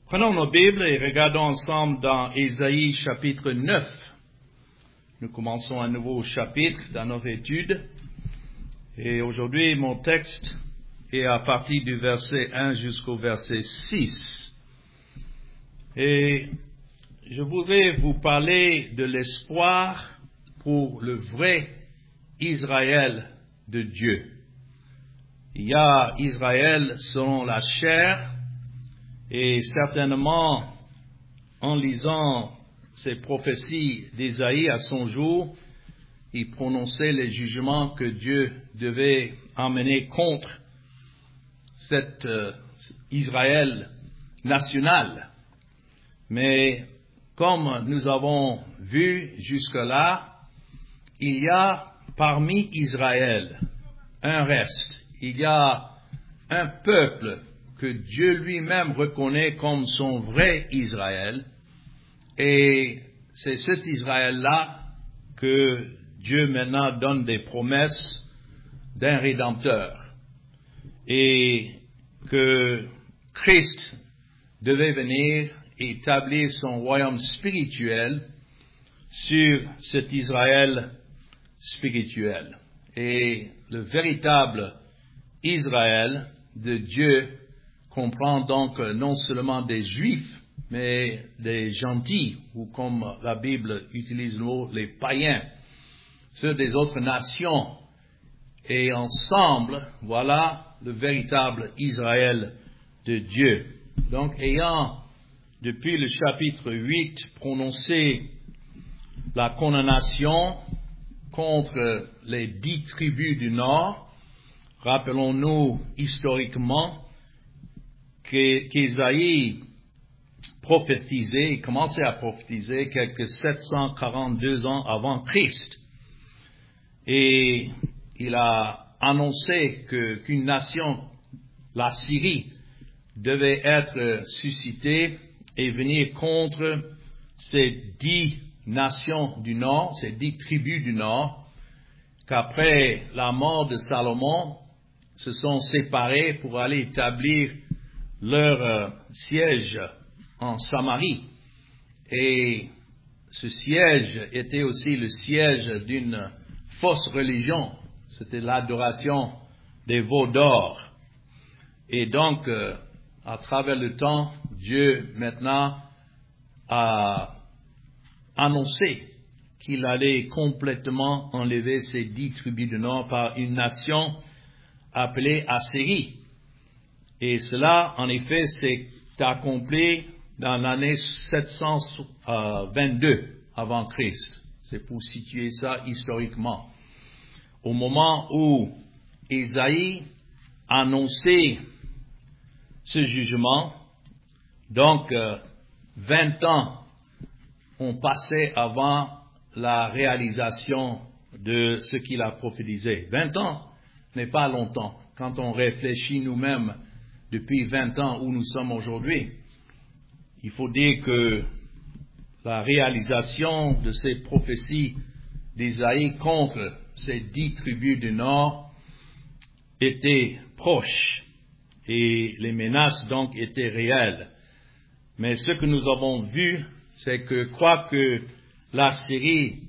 Prenons nos Bibles et regardons ensemble dans Ésaïe chapitre 9. Nous commençons un nouveau chapitre dans notre étude. Et aujourd'hui, mon texte est à partir du verset 1 jusqu'au verset 6. Et je voudrais vous parler de l'espoir pour le vrai Israël de Dieu. Il y a Israël selon la chair, et certainement, en lisant ces prophéties d'Ésaïe à son jour, il prononçait les jugements que Dieu devait amener contre cet Israël national. Mais comme nous avons vu jusque-là, il y a parmi Israël un reste. Il y a un peuple que Dieu lui-même reconnaît comme son vrai Israël. Et c'est cet Israël-là que Dieu maintenant donne des promesses d'un Rédempteur. Et que Christ devait venir établir son royaume spirituel sur cet Israël spirituel. Et le véritable Israël de Dieu comprend donc non seulement des Juifs, mais des gentils, ou comme la Bible utilise le mot, les païens, ceux des autres nations. Et ensemble, voilà le véritable Israël de Dieu. Donc, ayant, depuis le chapitre 8, prononcé la condamnation contre les 10 tribus du Nord, rappelons-nous historiquement qu'Ésaïe prophétisait, commençait à prophétiser quelques 742 ans avant Christ. Et il a annoncé qu'une nation, la Syrie, devait être suscitée et venir contre ces 10 nations du Nord, ces 10 tribus du Nord, qu'après la mort de Salomon, se sont séparés pour aller établir leur siège en Samarie. Et ce siège était aussi le siège d'une fausse religion. C'était l'adoration des veaux d'or. Et donc, à travers le temps, Dieu maintenant a annoncé qu'il allait complètement enlever ces 10 tribus du Nord par une nation appelée Assyrie. Et cela, en effet, s'est accompli dans l'année 722 avant Christ. C'est pour situer ça historiquement. Au moment où Ésaïe annonçait ce jugement, donc 20 ans ont passé avant la réalisation de ce qu'il a prophétisé. 20 ans n'est pas longtemps. Quand on réfléchit nous-mêmes depuis 20 ans où nous sommes aujourd'hui, il faut dire que la réalisation de ces prophéties d'Ésaïe contre ces 10 tribus du Nord était proche et les menaces donc étaient réelles. Mais ce que nous avons vu, c'est que quoique la Syrie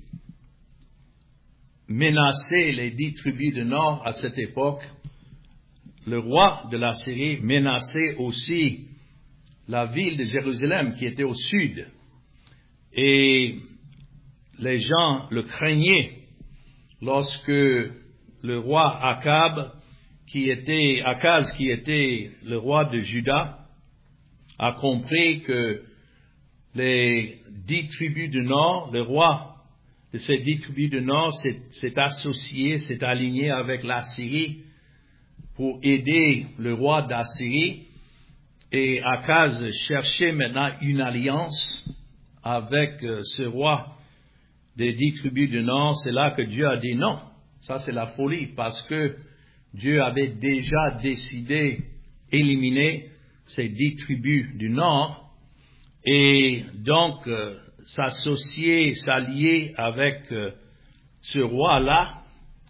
menaçait les 10 tribus du Nord à cette époque, le roi de la Syrie menaçait aussi la ville de Jérusalem qui était au sud. Et les gens le craignaient lorsque le roi Akaz, qui était le roi de Juda, a compris que les 10 tribus du Nord, le roi de ces 10 tribus du Nord s'est associé, s'est aligné avec la Syrie pour aider le roi d'Assyrie. Et Akaz cherchait maintenant une alliance avec ce roi des 10 tribus du Nord. C'est là que Dieu a dit non. Ça, c'est la folie, parce que Dieu avait déjà décidé d'éliminer ces 10 tribus du Nord. Et donc, s'associer, s'allier avec ce roi-là,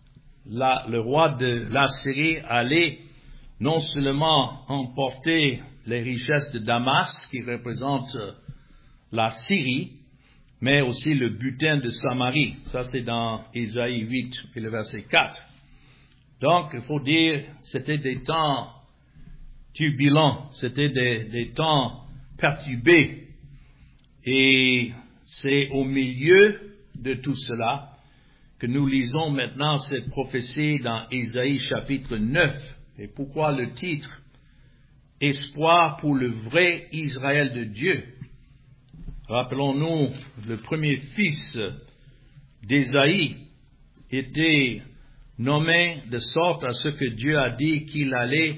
le roi de l'Assyrie allait non seulement emporter les richesses de Damas, qui représentent la Syrie, mais aussi le butin de Samarie. Ça, c'est dans Ésaïe 8 et le verset 4. Donc, il faut dire, c'était des temps turbulents, c'était des temps perturbés. Et c'est au milieu de tout cela que nous lisons maintenant cette prophétie dans Ésaïe chapitre 9. Et pourquoi le titre? Espoir pour le vrai Israël de Dieu. Rappelons-nous, le premier fils d'Ésaïe était nommé de sorte à ce que Dieu a dit qu'il allait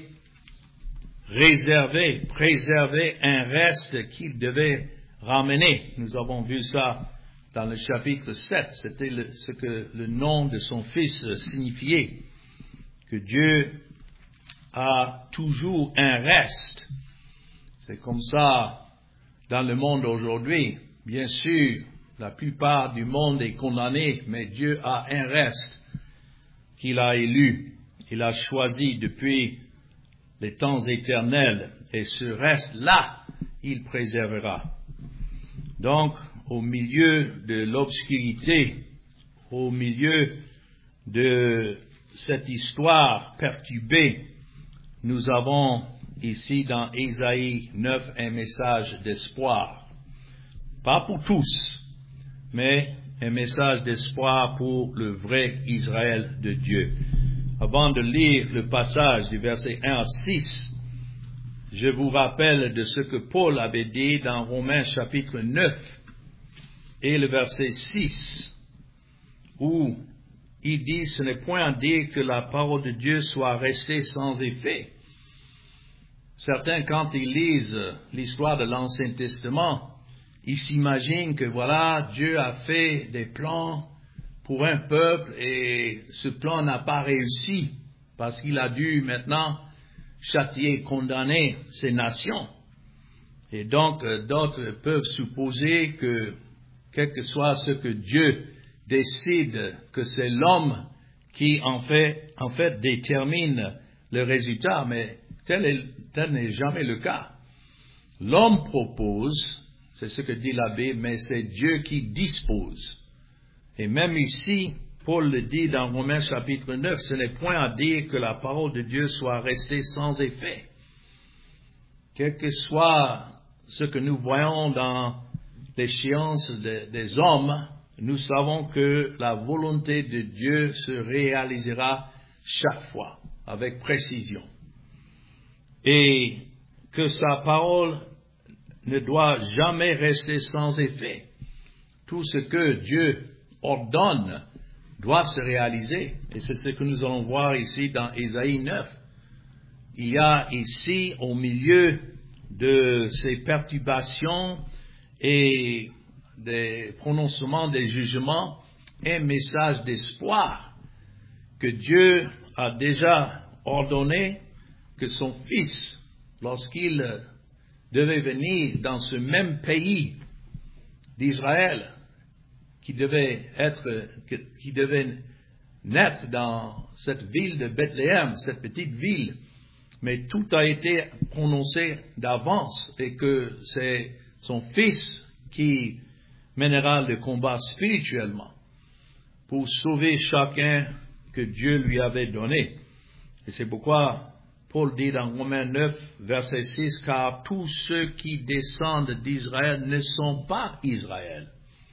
préserver un reste qu'il devait ramener. Nous avons vu ça dans le chapitre 7. C'était ce que le nom de son fils signifiait. Que Dieu a toujours un reste. C'est comme ça dans le monde aujourd'hui. Bien sûr, la plupart du monde est condamné, mais Dieu a un reste qu'il a élu. Il a choisi depuis les temps éternels. Et ce reste-là, il préservera. Donc, au milieu de l'obscurité, au milieu de cette histoire perturbée, nous avons ici dans Ésaïe 9 un message d'espoir. Pas pour tous, mais un message d'espoir pour le vrai Israël de Dieu. Avant de lire le passage du verset 1 à 6, je vous rappelle de ce que Paul avait dit dans Romains chapitre 9 et le verset 6, où il dit, ce n'est point à dire que la parole de Dieu soit restée sans effet. Certains, quand ils lisent l'histoire de l'Ancien Testament, ils s'imaginent que voilà, Dieu a fait des plans pour un peuple et ce plan n'a pas réussi parce qu'il a dû maintenant châtier, condamner ces nations. Et donc, d'autres peuvent supposer que, quel que soit ce que Dieu décide, que c'est l'homme qui en fait détermine le résultat, mais tel n'est jamais le cas. L'homme propose, c'est ce que dit la Bible, mais c'est Dieu qui dispose. Et même ici, Paul le dit dans Romains chapitre 9, ce n'est point à dire que la parole de Dieu soit restée sans effet. Quel que soit ce que nous voyons dans l'échéance des hommes, nous savons que la volonté de Dieu se réalisera chaque fois, avec précision. Et que sa parole ne doit jamais rester sans effet. Tout ce que Dieu ordonne doit se réaliser. Et c'est ce que nous allons voir ici dans Ésaïe 9. Il y a ici, au milieu de ces perturbations et des prononcements, des jugements, un message d'espoir que Dieu a déjà ordonné que son Fils, lorsqu'il devait venir dans ce même pays d'Israël, qui devait naître dans cette ville de Bethléem, cette petite ville, mais tout a été prononcé d'avance et que c'est son Fils qui mènera le combat spirituellement pour sauver chacun que Dieu lui avait donné. Et c'est pourquoi Paul dit dans Romains 9, verset 6, « Car tous ceux qui descendent d'Israël ne sont pas Israël.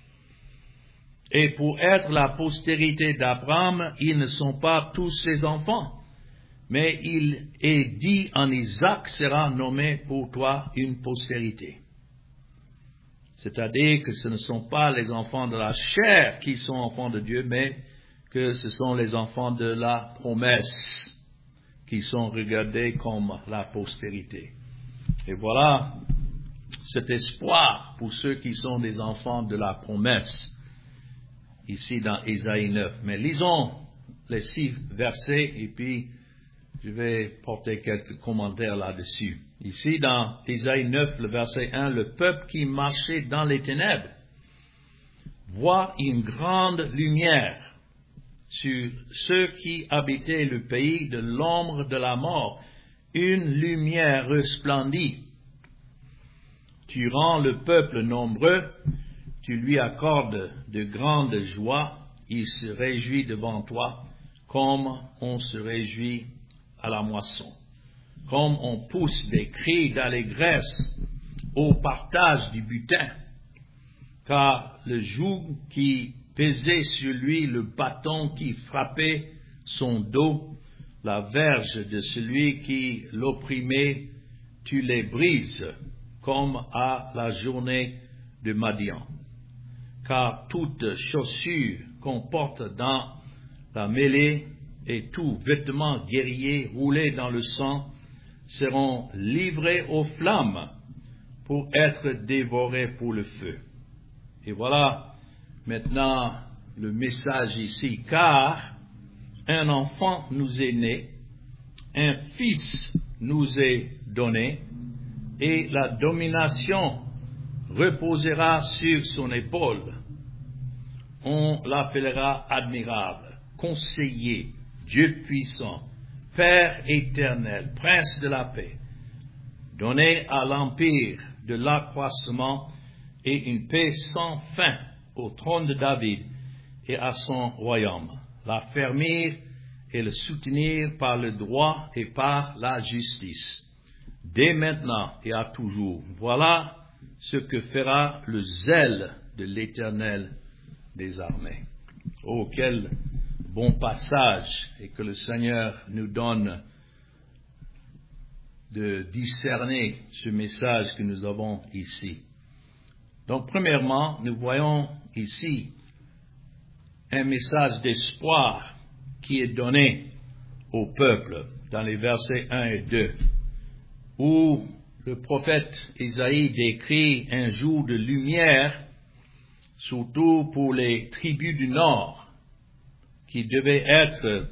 Et pour être la postérité d'Abraham, ils ne sont pas tous ses enfants. Mais il est dit en Isaac sera nommé pour toi une postérité. » C'est-à-dire que ce ne sont pas les enfants de la chair qui sont enfants de Dieu, mais que ce sont les enfants de la promesse qui sont regardés comme la postérité. Et voilà cet espoir pour ceux qui sont des enfants de la promesse, ici dans Ésaïe 9. Mais lisons les 6 versets et puis je vais porter quelques commentaires là-dessus. Ici dans Ésaïe 9, le verset 1, « Le peuple qui marchait dans les ténèbres voit une grande lumière. Sur ceux qui habitaient le pays de l'ombre de la mort, une lumière resplendit. Tu rends le peuple nombreux, tu lui accordes de grandes joies, il se réjouit devant toi, comme on se réjouit à la moisson. Comme on pousse des cris d'allégresse au partage du butin, car le joug qui pesait sur lui, le bâton qui frappait son dos, la verge de celui qui l'opprimait, tu les brises, comme à la journée de Madian. Car toute chaussure qu'on porte dans la mêlée et tout vêtement guerrier roulé dans le sang seront livrés aux flammes pour être dévorés pour le feu. Et voilà maintenant le message ici, car un enfant nous est né, un fils nous est donné, et la domination reposera sur son épaule. On l'appellera admirable, conseiller, Dieu puissant, Père éternel, Prince de la paix, donné à l'empire de l'accroissement et une paix sans fin au trône de David et à son royaume, l'affermir et le soutenir par le droit et par la justice, dès maintenant et à toujours. Voilà ce que fera le zèle de l'Éternel des armées. Oh, quel bon passage, et que le Seigneur nous donne de discerner ce message que nous avons ici. Donc, premièrement, nous voyons ici un message d'espoir qui est donné au peuple dans les versets 1 et 2, où le prophète Isaïe décrit un jour de lumière, surtout pour les tribus du Nord, qui devaient être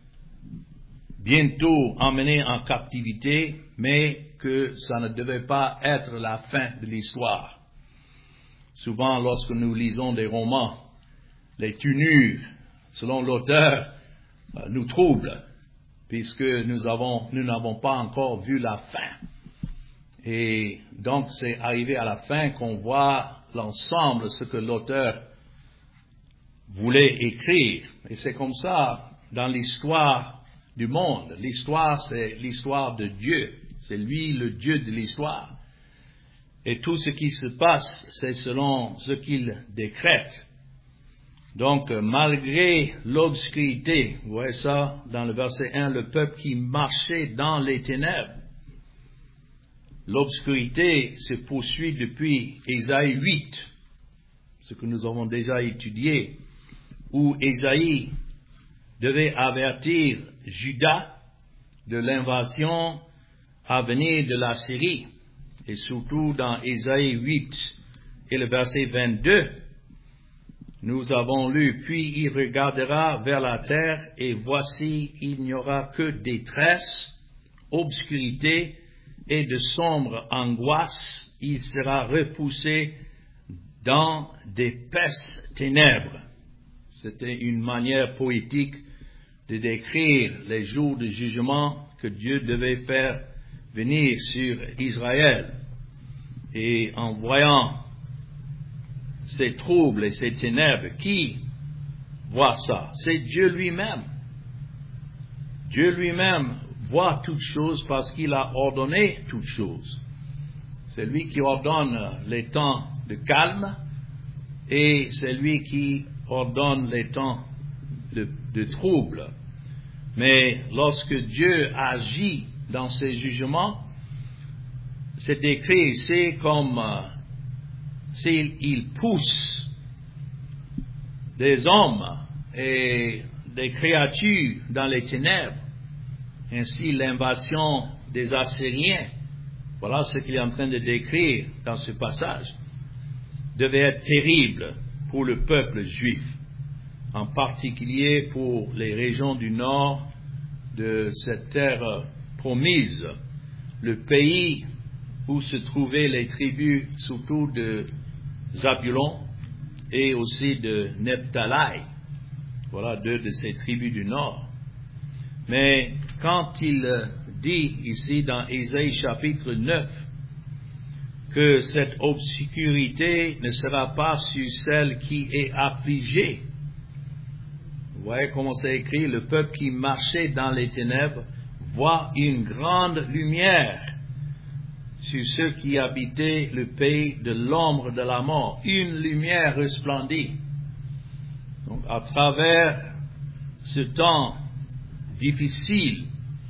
bientôt emmenés en captivité, mais que ça ne devait pas être la fin de l'histoire. Souvent, lorsque nous lisons des romans, les tournures, selon l'auteur, nous troublent, puisque nous n'avons pas encore vu la fin. Et donc, c'est arrivé à la fin qu'on voit l'ensemble de ce que l'auteur voulait écrire. Et c'est comme ça dans l'histoire du monde. L'histoire, c'est l'histoire de Dieu. C'est lui le Dieu de l'histoire. Et tout ce qui se passe, c'est selon ce qu'il décrète. Donc, malgré l'obscurité, vous voyez ça dans le verset 1, le peuple qui marchait dans les ténèbres. L'obscurité se poursuit depuis Ésaïe 8, ce que nous avons déjà étudié, où Ésaïe devait avertir Juda de l'invasion à venir de la Syrie. Et surtout dans Ésaïe 8 et le verset 22, nous avons lu, « Puis il regardera vers la terre, et voici, il n'y aura que détresse, obscurité et de sombres angoisses. Il sera repoussé dans d'épaisses ténèbres. » C'était une manière poétique de décrire les jours de jugement que Dieu devait faire venir sur Israël. Et en voyant ces troubles et ces ténèbres, qui voit ça? C'est Dieu lui-même. Dieu lui-même voit toutes choses parce qu'il a ordonné toutes choses. C'est lui qui ordonne les temps de calme et c'est lui qui ordonne les temps de trouble. Mais lorsque Dieu agit dans ses jugements, c'est décrit ici comme s'il pousse des hommes et des créatures dans les ténèbres. Ainsi, l'invasion des Assyriens, voilà ce qu'il est en train de décrire dans ce passage, devait être terrible pour le peuple juif, en particulier pour les régions du nord de cette terre promise, le pays où se trouvaient les tribus surtout de Zabulon et aussi de Nephtali. Voilà deux de ces tribus du nord. Mais quand il dit ici dans Ésaïe chapitre 9 que cette obscurité ne sera pas sur celle qui est affligée. Vous voyez comment c'est écrit, le peuple qui marchait dans les ténèbres voit une grande lumière sur ceux qui habitaient le pays de l'ombre de la mort. Une lumière resplendit. Donc, à travers ce temps difficile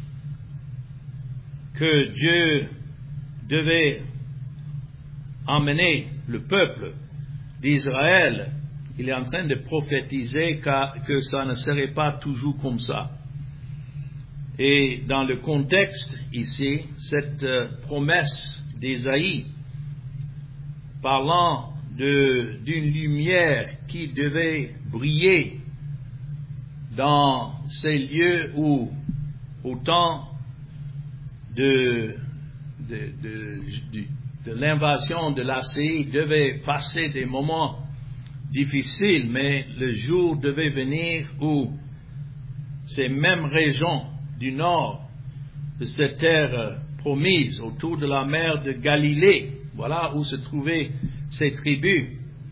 que Dieu devait emmener le peuple d'Israël, il est en train de prophétiser que ça ne serait pas toujours comme ça. Et dans le contexte ici, cette promesse d'Ésaïe, parlant d'une lumière qui devait briller dans ces lieux où, au temps de l'invasion de l'Assyrie, devait passer des moments difficiles, mais le jour devait venir où ces mêmes régions du nord de cette terre promise, autour de la mer de Galilée, voilà où se trouvaient ces tribus,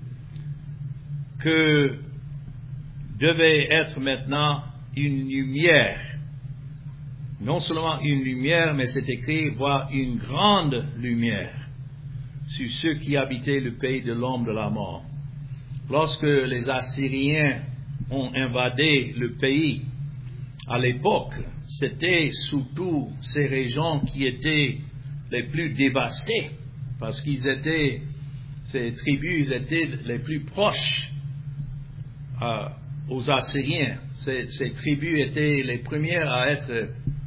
que devait être maintenant une lumière. Non seulement une lumière, mais c'est écrit, voir une grande lumière sur ceux qui habitaient le pays de l'ombre de la mort. Lorsque les Assyriens ont invadé le pays, à l'époque, c'était surtout ces régions qui étaient les plus dévastées, parce ces tribus étaient les plus proches aux Assyriens. Ces tribus étaient les premières à être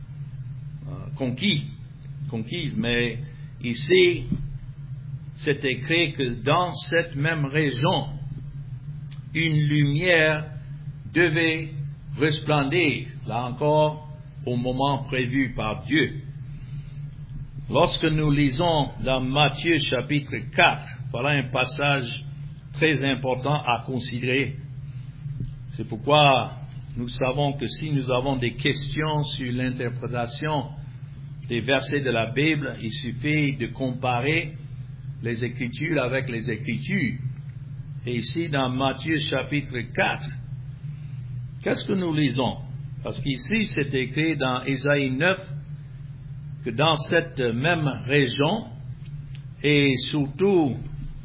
conquises, mais ici, c'est écrit que dans cette même région, une lumière devait resplendir, là encore, au moment prévu par Dieu. Lorsque nous lisons dans Matthieu chapitre 4, voilà un passage très important à considérer. C'est pourquoi nous savons que si nous avons des questions sur l'interprétation des versets de la Bible, il suffit de comparer les Écritures avec les Écritures. Et ici, dans Matthieu chapitre 4, qu'est-ce que nous lisons? Parce qu'ici, c'est écrit dans Ésaïe 9 que dans cette même région, et surtout,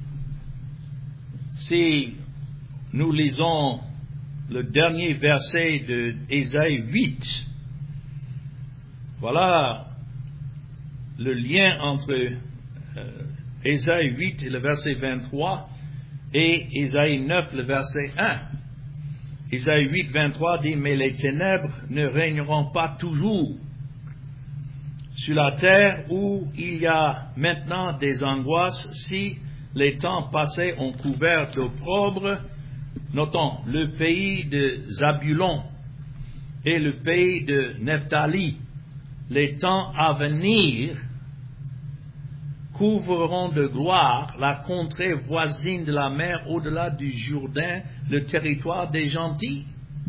si nous lisons le dernier verset de Ésaïe 8, voilà le lien entre Ésaïe 8 et le verset 23 et Ésaïe 9, le verset 1. Ésaïe 8, 23 dit, « Mais les ténèbres ne régneront pas toujours sur la terre où il y a maintenant des angoisses, si les temps passés ont couvert d'opprobre. » Notons, le pays de Zabulon et le pays de Nephtali, les temps à venir couvriront de gloire la contrée voisine de la mer au-delà du Jourdain, le territoire des gentils.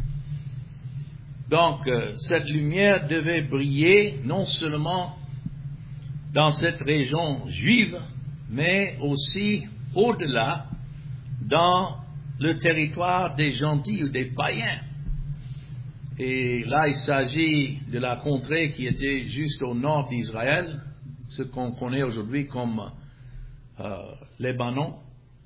Donc, cette lumière devait briller non seulement dans cette région juive, mais aussi au-delà, dans le territoire des gentils ou des païens. Et là, il s'agit de la contrée qui était juste au nord d'Israël, ce qu'on connaît aujourd'hui comme Libanon,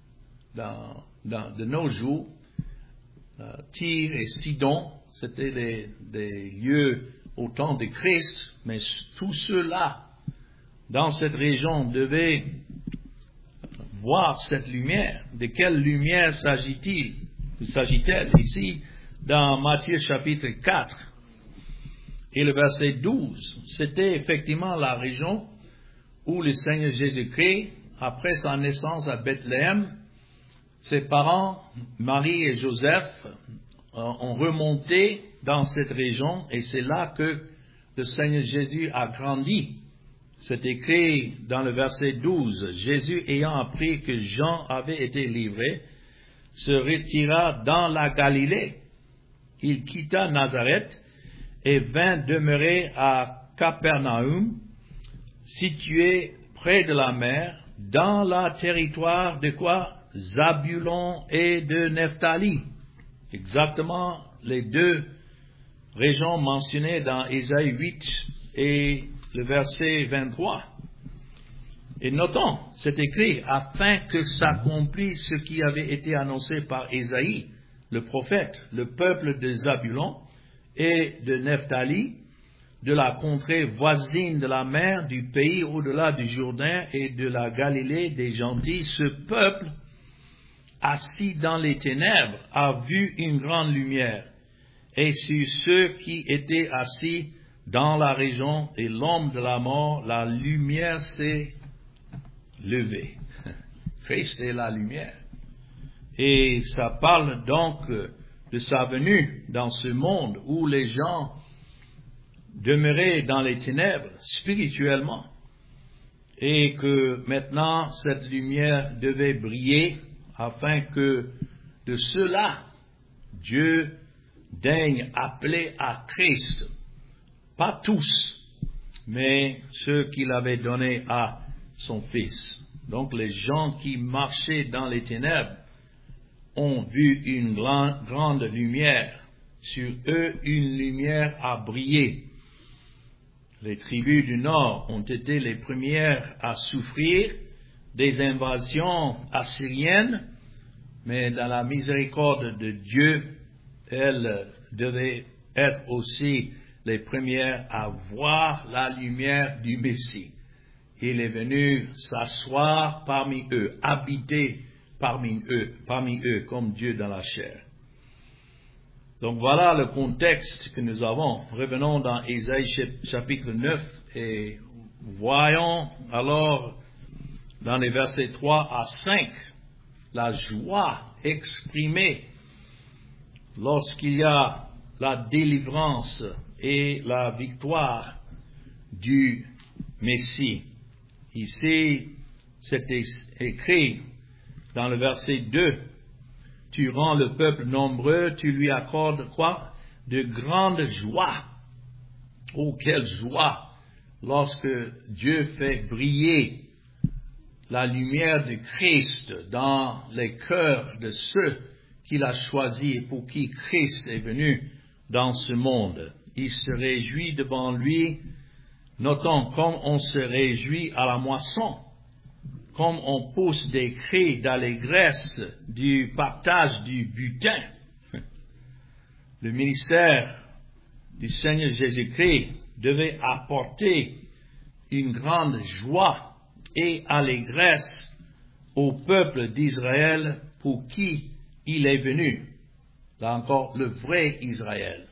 de nos jours. Tyr et Sidon, c'était des lieux au temps de Christ, mais tous ceux-là, dans cette région, devaient voir cette lumière. De quelle lumière s'agit-elle ici, dans Matthieu chapitre 4 et le verset 12, c'était effectivement la région où le Seigneur Jésus-Christ, après sa naissance à Bethléem, ses parents, Marie et Joseph, ont remonté dans cette région, et c'est là que le Seigneur Jésus a grandi. C'est écrit dans le verset 12, « Jésus ayant appris que Jean avait été livré, se retira dans la Galilée. Il quitta Nazareth et vint demeurer à Capernaum, situé près de la mer, dans le territoire de quoi? Zabulon et de Nephtali. Exactement les deux régions mentionnées dans Ésaïe 8 et le verset 23. Et notons, c'est écrit, afin que s'accomplisse ce qui avait été annoncé par Ésaïe, le prophète, le peuple de Zabulon et de Nephtali, de la contrée voisine de la mer, du pays au-delà du Jourdain et de la Galilée des gentils, ce peuple, assis dans les ténèbres, a vu une grande lumière. Et sur ceux qui étaient assis dans la région et l'ombre de la mort, la lumière s'est levée. Christ est la lumière. Et ça parle donc de sa venue dans ce monde où les gens demeuraient dans les ténèbres spirituellement. Et que maintenant cette lumière devait briller afin que de cela, Dieu daigne appeler à Christ, pas tous, mais ceux qu'il avait donnés à son Fils. Donc les gens qui marchaient dans les ténèbres ont vu une grande lumière. Sur eux, une lumière a brillé. Les tribus du Nord ont été les premières à souffrir des invasions assyriennes, mais dans la miséricorde de Dieu, elles devaient être aussi les premières à voir la lumière du Messie. Il est venu s'asseoir parmi eux, habiter parmi eux comme Dieu dans la chair. Donc voilà le contexte que nous avons. Revenons dans Ésaïe chapitre 9 et voyons alors dans les versets 3 à 5 la joie exprimée lorsqu'il y a la délivrance et la victoire du Messie. Ici, c'est écrit dans le verset 2, tu rends le peuple nombreux, tu lui accordes quoi? De grandes joies. Oh, quelle joie lorsque Dieu fait briller la lumière de Christ dans les cœurs de ceux qu'il a choisis et pour qui Christ est venu dans ce monde. Il se réjouit devant lui, notons comme on se réjouit à la moisson, comme on pousse des cris d'allégresse du partage du butin. Le ministère du Seigneur Jésus-Christ devait apporter une grande joie et allégresse au peuple d'Israël pour qui il est venu. Là encore, le vrai Israël.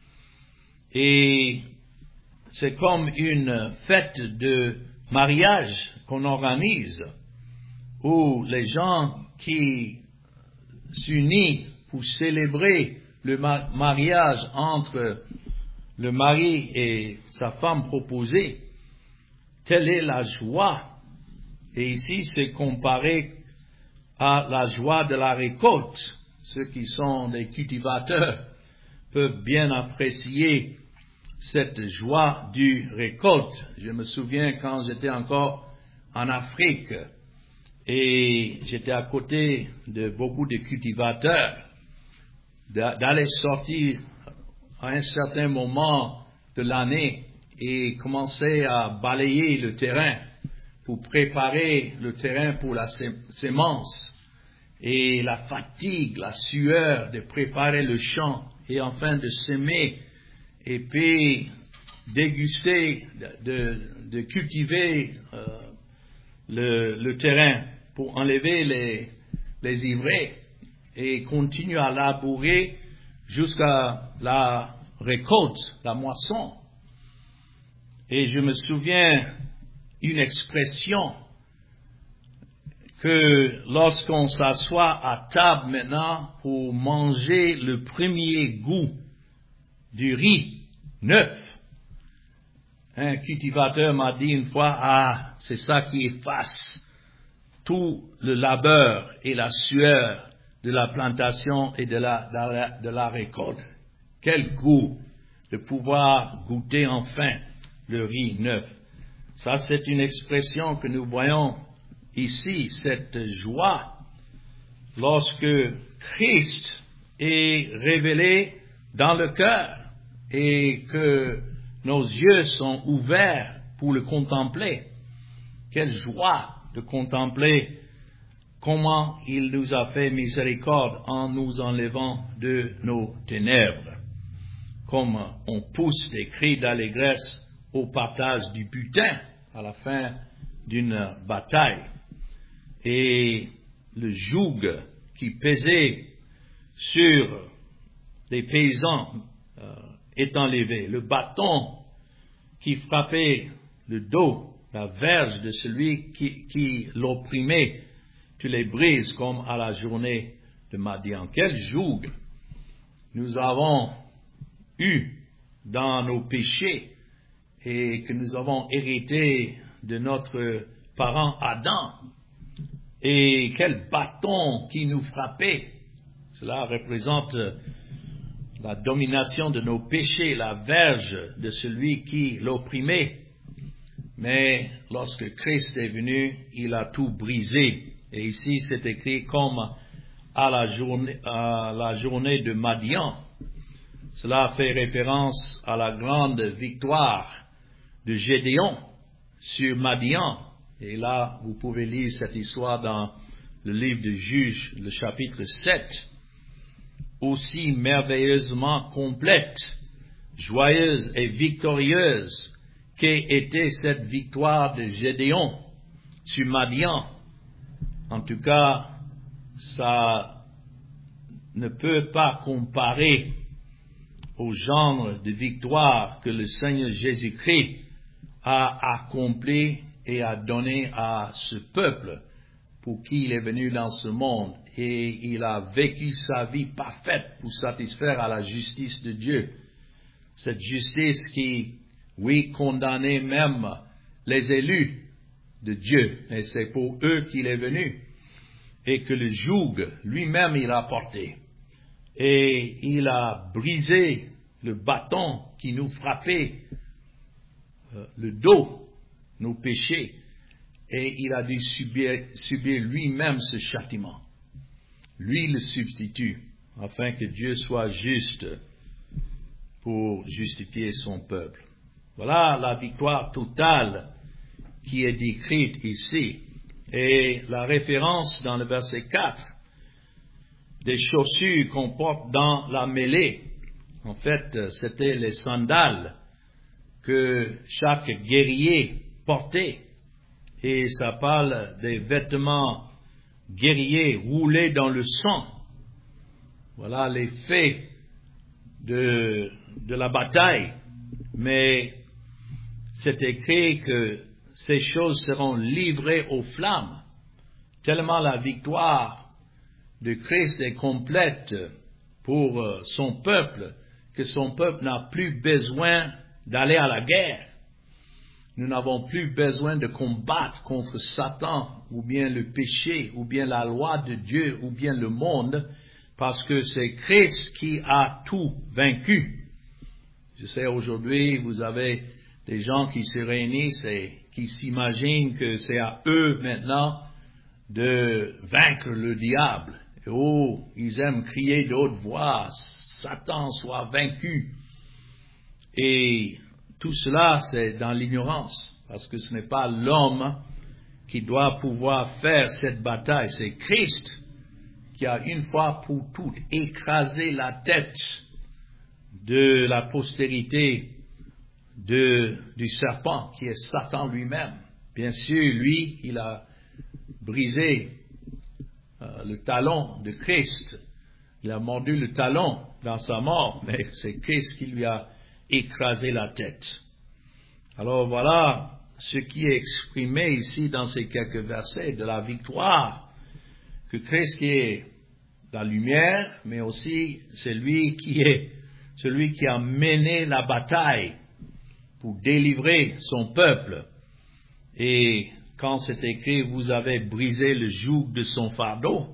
Et c'est comme une fête de mariage qu'on organise, où les gens qui s'unissent pour célébrer le mariage entre le mari et sa femme proposée, telle est la joie. Et ici, c'est comparé à la joie de la récolte. Ceux qui sont des cultivateurs peuvent bien apprécier cette joie du récolte. Je me souviens quand j'étais encore en Afrique et j'étais à côté de beaucoup de cultivateurs, d'aller sortir à un certain moment de l'année et commencer à balayer le terrain pour préparer le terrain pour la sémence, et la fatigue, la sueur de préparer le champ et enfin de semer et puis déguster, de cultiver le terrain pour enlever les ivraies et continuer à labourer jusqu'à la récolte, la moisson. Et je me souviens une expression que lorsqu'on s'assoit à table maintenant pour manger le premier goût du riz neuf, un cultivateur m'a dit une fois, c'est ça qui efface tout le labeur et la sueur de la plantation et de la récolte. Quel goût de pouvoir goûter enfin le riz neuf. Ça, c'est une expression que nous voyons ici, cette joie, lorsque Christ est révélé dans le cœur et que nos yeux sont ouverts pour le contempler. Quelle joie de contempler comment il nous a fait miséricorde en nous enlevant de nos ténèbres. Comme on pousse des cris d'allégresse au partage du butin à la fin d'une bataille. Et le joug qui pesait sur les paysans est enlevé. Le bâton qui frappait le dos, la verge de celui qui l'opprimait, tu les brises comme à la journée de Madian. Quel joug nous avons eu dans nos péchés et que nous avons hérité de notre parent Adam. Et quel bâton qui nous frappait. Cela représente la domination de nos péchés, la verge de celui qui l'opprimait. Mais lorsque Christ est venu, il a tout brisé. Et ici, c'est écrit comme à la journée de Madian. Cela fait référence à la grande victoire de Gédéon sur Madian. Et là, vous pouvez lire cette histoire dans le livre de Juges, le chapitre 7. Aussi merveilleusement complète, joyeuse et victorieuse qu'était cette victoire de Gédéon sur Madian. En tout cas, ça ne peut pas comparer au genre de victoire que le Seigneur Jésus-Christ a accompli et a donné à ce peuple pour qui il est venu dans ce monde. Et il a vécu sa vie parfaite pour satisfaire à la justice de Dieu. Cette justice qui, oui, condamnait même les élus de Dieu. Et c'est pour eux qu'il est venu. Et que le joug, lui-même, il a porté. Et il a brisé le bâton qui nous frappait le dos, nos péchés. Et il a dû subir lui-même ce châtiment. Lui le substitut, afin que Dieu soit juste pour justifier son peuple. Voilà la victoire totale qui est décrite ici. Et la référence dans le verset 4 des chaussures qu'on porte dans la mêlée. En fait, c'était les sandales que chaque guerrier portait. Et ça parle des vêtements guerriers roulés dans le sang. Voilà l'effet de la bataille. Mais c'est écrit que ces choses seront livrées aux flammes. Tellement la victoire de Christ est complète pour son peuple, que son peuple n'a plus besoin d'aller à la guerre. Nous n'avons plus besoin de combattre contre Satan, ou bien le péché, ou bien la loi de Dieu, ou bien le monde, parce que c'est Christ qui a tout vaincu. Je sais, aujourd'hui, vous avez des gens qui se réunissent et qui s'imaginent que c'est à eux maintenant de vaincre le diable. Et oh, ils aiment crier de haute voix, Satan soit vaincu. Et tout cela, c'est dans l'ignorance, parce que ce n'est pas l'homme qui doit pouvoir faire cette bataille, c'est Christ qui a une fois pour toutes écrasé la tête de la postérité du serpent, qui est Satan lui-même. Bien sûr, lui, il a brisé le talon de Christ, il a mordu le talon dans sa mort, mais c'est Christ qui lui a écraser la tête. Alors voilà ce qui est exprimé ici dans ces quelques versets de la victoire que Christ qui est la lumière, mais aussi celui qui a mené la bataille pour délivrer son peuple. Et quand c'est écrit, vous avez brisé le joug de son fardeau.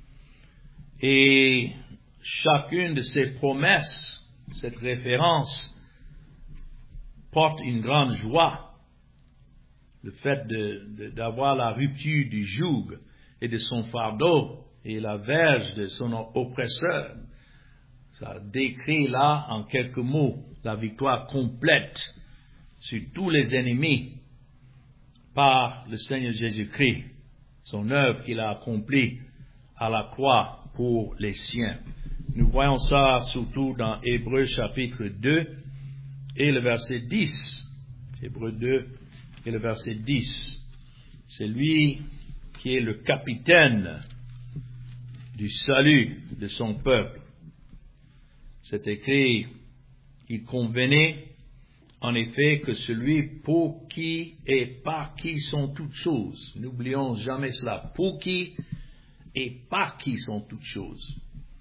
Et chacune de ces promesses, cette référence, porte une grande joie. Le fait d'avoir la rupture du joug et de son fardeau et la verge de son oppresseur. Ça décrit là, en quelques mots, la victoire complète sur tous les ennemis par le Seigneur Jésus-Christ, son œuvre qu'il a accomplie à la croix pour les siens. Nous voyons ça surtout dans Hébreux chapitre 2 et le verset 10. Hébreux 2 et le verset 10. C'est lui qui est le capitaine du salut de son peuple. C'est écrit, il convenait en effet que celui pour qui et par qui sont toutes choses. N'oublions jamais cela. Pour qui et par qui sont toutes choses.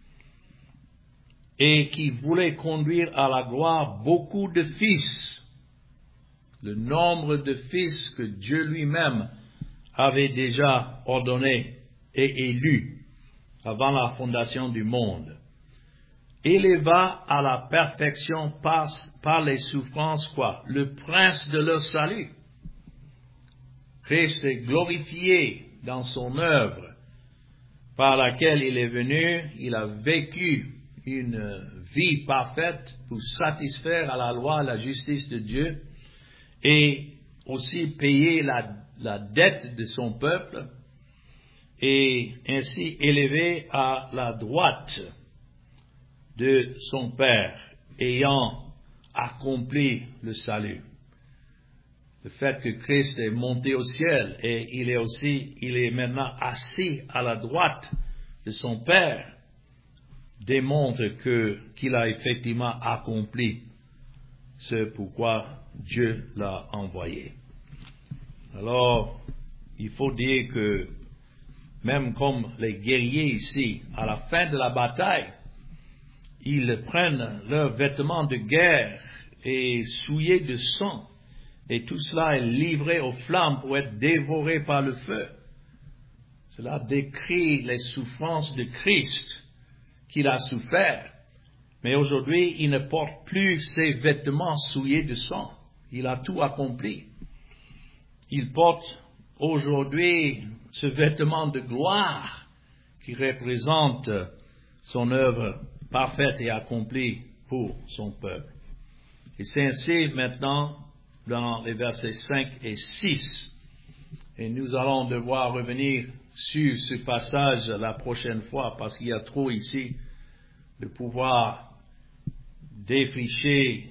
Et qui voulait conduire à la gloire beaucoup de fils. Le nombre de fils que Dieu lui-même avait déjà ordonné et élu avant la fondation du monde. Éleva à la perfection par les souffrances, quoi? Le prince de leur salut. Christ est glorifié dans son œuvre par laquelle il est venu, il a vécu une vie parfaite pour satisfaire à la loi la justice de Dieu et aussi payer la dette de son peuple et ainsi élevé à la droite de son Père, ayant accompli le salut. Le fait que Christ est monté au ciel et il est maintenant assis à la droite de son Père, démontre qu'il a effectivement accompli ce pourquoi Dieu l'a envoyé. Alors, il faut dire que même comme les guerriers ici, à la fin de la bataille, ils prennent leurs vêtements de guerre et souillés de sang, et tout cela est livré aux flammes pour être dévoré par le feu. Cela décrit les souffrances de Christ qu'il a souffert. Mais aujourd'hui, il ne porte plus ses vêtements souillés de sang. Il a tout accompli. Il porte aujourd'hui ce vêtement de gloire qui représente son œuvre parfaite et accomplie pour son peuple. Et c'est ainsi maintenant dans les versets 5 et 6. Et nous allons devoir revenir sur ce passage la prochaine fois parce qu'il y a trop ici de pouvoir défricher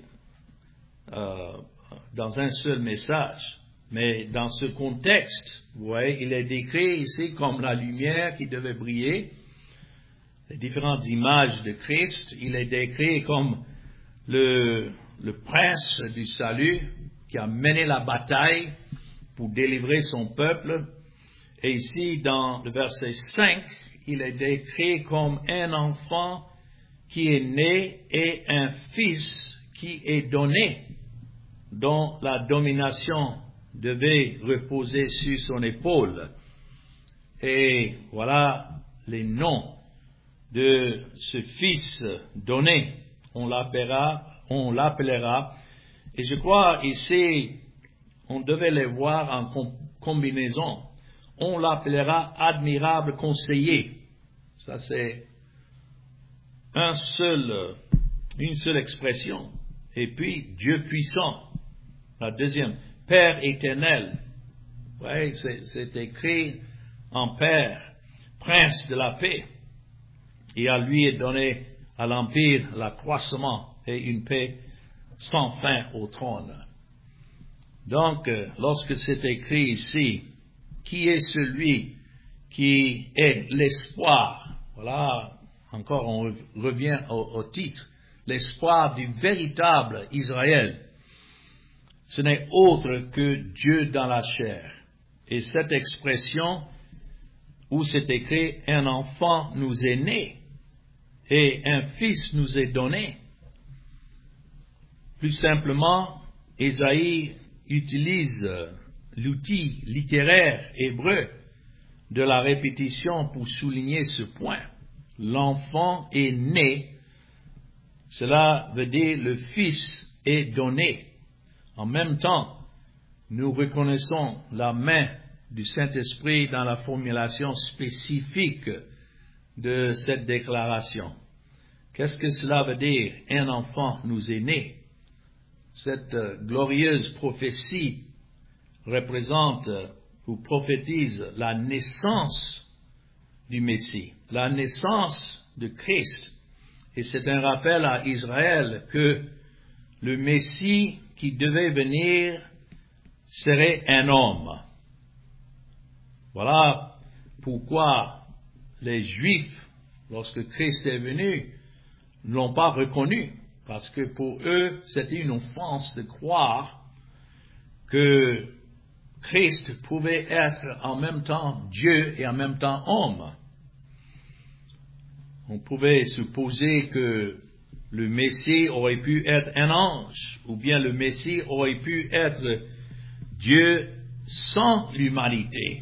dans un seul message. Mais dans ce contexte, vous voyez, il est décrit ici comme la lumière qui devait briller, les différentes images de Christ. Il est décrit comme le prince du salut qui a mené la bataille pour délivrer son peuple. Et ici, dans le verset 5, il est décrit comme un enfant qui est né et un fils qui est donné, dont la domination devait reposer sur son épaule. Et voilà les noms de ce fils donné. On l'appellera, et je crois ici, on devait les voir en combinaison. On l'appellera admirable conseiller. Ça c'est une seule expression. Et puis Dieu puissant. La deuxième, Père éternel. Ouais, c'est écrit en Père, Prince de la paix. Et à lui est donné à l'Empire l'accroissement et une paix sans fin au trône. Donc, lorsque c'est écrit ici, qui est celui qui est l'espoir? Voilà, encore on revient au titre. L'espoir du véritable Israël. Ce n'est autre que Dieu dans la chair. Et cette expression où c'est écrit « un enfant nous est né et un fils nous est donné », plus simplement, Ésaïe utilise l'outil littéraire hébreu de la répétition pour souligner ce point. L'enfant est né, cela veut dire le fils est donné. En même temps, nous reconnaissons la main du Saint-Esprit dans la formulation spécifique de cette déclaration. Qu'est-ce que cela veut dire? Un enfant nous est né. Cette glorieuse prophétie représente ou prophétise la naissance du Messie, la naissance de Christ. Et c'est un rappel à Israël que le Messie qui devait venir serait un homme. Voilà pourquoi les Juifs, lorsque Christ est venu, ne l'ont pas reconnu, parce que pour eux, c'était une offense de croire que Christ pouvait être en même temps Dieu et en même temps homme. On pouvait supposer que le Messie aurait pu être un ange, ou bien le Messie aurait pu être Dieu sans l'humanité.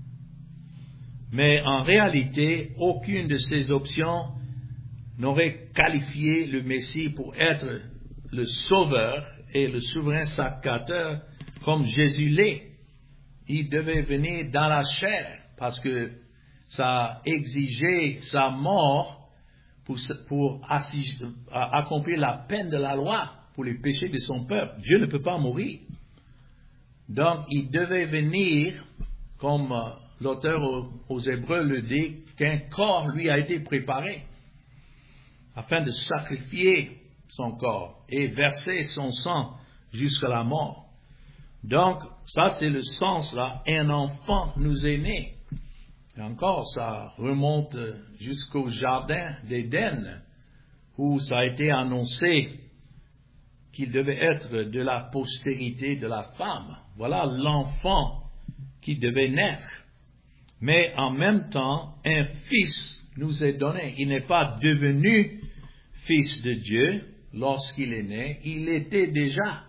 Mais en réalité, aucune de ces options n'aurait qualifié le Messie pour être le sauveur et le souverain sacrificateur comme Jésus l'est. Il devait venir dans la chair parce que ça exigeait sa mort pour accomplir la peine de la loi pour les péchés de son peuple. Dieu ne peut pas mourir. Donc, il devait venir, comme l'auteur aux Hébreux le dit, qu'un corps lui a été préparé afin de sacrifier son corps et verser son sang jusqu'à la mort. Donc, ça c'est le sens là, un enfant nous est né. Et encore, ça remonte jusqu'au jardin d'Éden, où ça a été annoncé qu'il devait être de la postérité de la femme. Voilà l'enfant qui devait naître. Mais en même temps, un fils nous est donné. Il n'est pas devenu fils de Dieu lorsqu'il est né, il était déjà.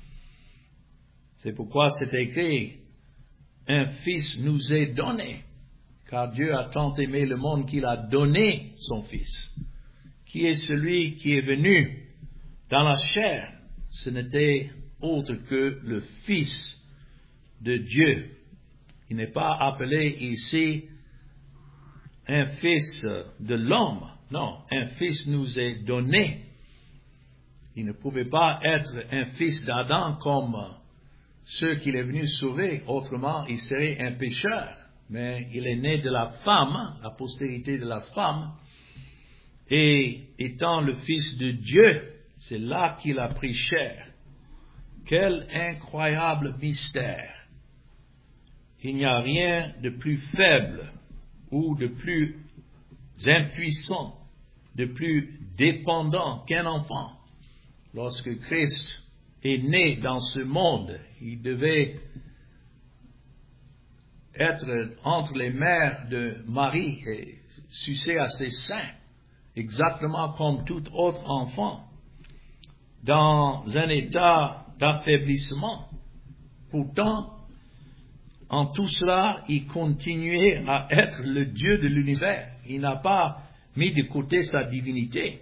C'est pourquoi c'est écrit, un fils nous est donné, car Dieu a tant aimé le monde qu'il a donné son fils. Qui est celui qui est venu dans la chair? Ce n'était autre que le Fils de Dieu. Il n'est pas appelé ici un fils de l'homme. Non, un fils nous est donné. Il ne pouvait pas être un fils d'Adam comme ceux qu'il est venu sauver. Autrement, il serait un pécheur. Mais il est né de la femme, la postérité de la femme. Et étant le Fils de Dieu, c'est là qu'il a pris chair. Quel incroyable mystère! Il n'y a rien de plus faible ou de plus impuissant, de plus dépendant qu'un enfant. Lorsque Christ est né dans ce monde, il devait être entre les mères de Marie et sucer à ses seins, exactement comme tout autre enfant, dans un état d'affaiblissement. Pourtant, en tout cela, il continuait à être le Dieu de l'univers. Il n'a pas mis de côté sa divinité.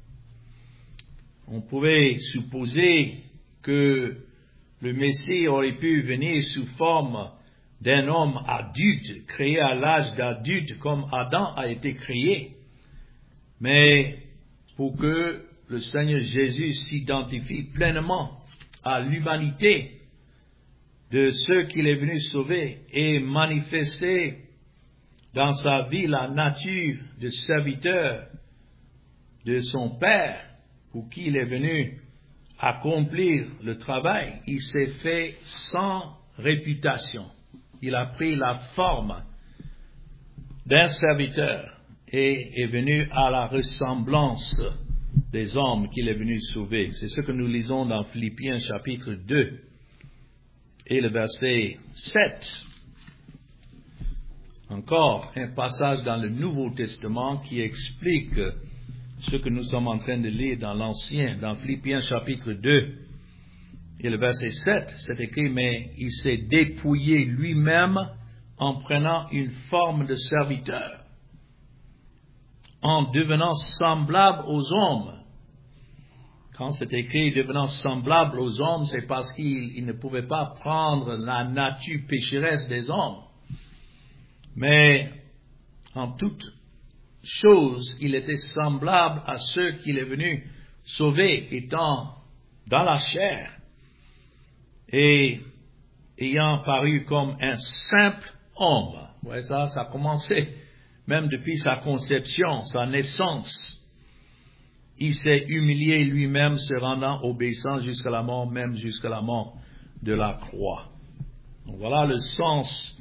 On pouvait supposer que le Messie aurait pu venir sous forme d'un homme adulte, créé à l'âge d'adulte comme Adam a été créé. Mais pour que le Seigneur Jésus s'identifie pleinement à l'humanité de ceux qu'il est venu sauver et manifester dans sa vie la nature de serviteur de son Père pour qui il est venu accomplir le travail, il s'est fait sans réputation. Il a pris la forme d'un serviteur et est venu à la ressemblance des hommes qu'il est venu sauver. C'est ce que nous lisons dans Philippiens chapitre 2 et le verset 7. Encore un passage dans le Nouveau Testament qui explique ce que nous sommes en train de lire dans l'Ancien, dans Philippiens chapitre 2 et le verset 7, c'est écrit, mais il s'est dépouillé lui-même en prenant une forme de serviteur, en devenant semblable aux hommes. quand c'est écrit devenant semblable aux hommes, c'est parce qu'il ne pouvait pas prendre la nature pécheresse des hommes. Mais en toute chose, il était semblable à ceux qu'il est venu sauver, étant dans la chair et ayant paru comme un simple homme. Ouais, ça a commencé même depuis sa conception, sa naissance. Il s'est humilié lui-même, se rendant obéissant jusqu'à la mort, même jusqu'à la mort de la croix. Donc voilà le sens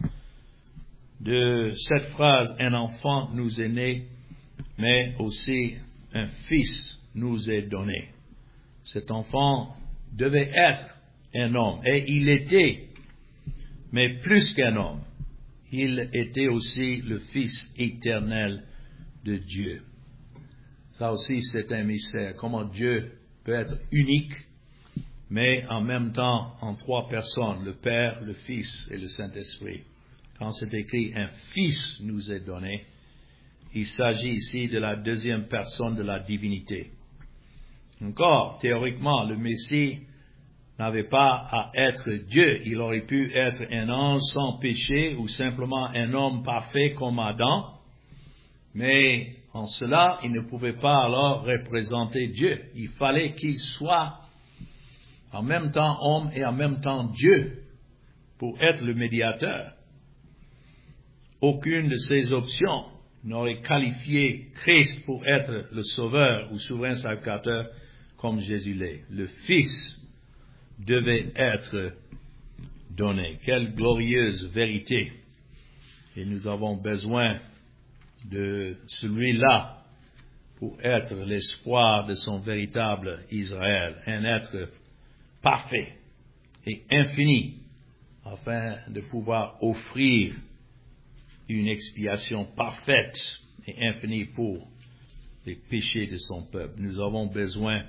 de cette phrase, un enfant nous est né, mais aussi un fils nous est donné. Cet enfant devait être un homme, et il était, mais plus qu'un homme, il était aussi le Fils éternel de Dieu. Ça aussi, c'est un mystère, comment Dieu peut être unique, mais en même temps en trois personnes, le Père, le Fils et le Saint-Esprit. Quand c'est écrit « un Fils nous est donné », il s'agit ici de la deuxième personne de la divinité. Encore, théoriquement, le Messie n'avait pas à être Dieu. Il aurait pu être un ange sans péché ou simplement un homme parfait comme Adam. Mais en cela, il ne pouvait pas alors représenter Dieu. Il fallait qu'il soit en même temps homme et en même temps Dieu pour être le médiateur. Aucune de ces options n'aurait qualifié Christ pour être le sauveur ou souverain sacrificateur comme Jésus l'est. Le Fils devait être donné. Quelle glorieuse vérité. Et nous avons besoin de celui-là pour être l'espoir de son véritable Israël, un être parfait et infini, afin de pouvoir offrir une expiation parfaite et infinie pour les péchés de son peuple. Nous avons besoin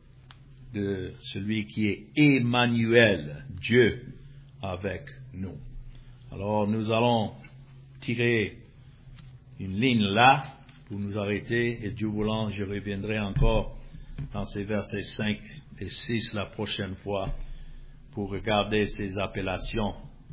de celui qui est Emmanuel, Dieu avec nous. Alors nous allons tirer une ligne là pour nous arrêter, et Dieu voulant, je reviendrai encore dans ces versets 5 et 6 la prochaine fois pour regarder ces appellations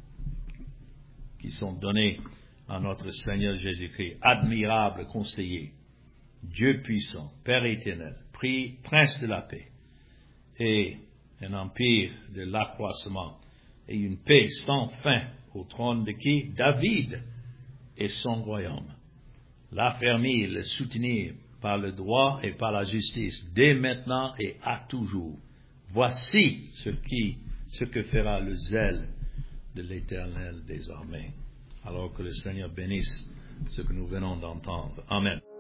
qui sont données à notre Seigneur Jésus-Christ. Admirable conseiller, Dieu puissant, Père éternel, Prince de la paix, et un empire de l'accroissement, et une paix sans fin au trône de qui? David et son royaume. L'affermir, le soutenir par le droit et par la justice, dès maintenant et à toujours. Voici ce que fera le zèle de l'Éternel des armées. Alors que le Seigneur bénisse ce que nous venons d'entendre. Amen.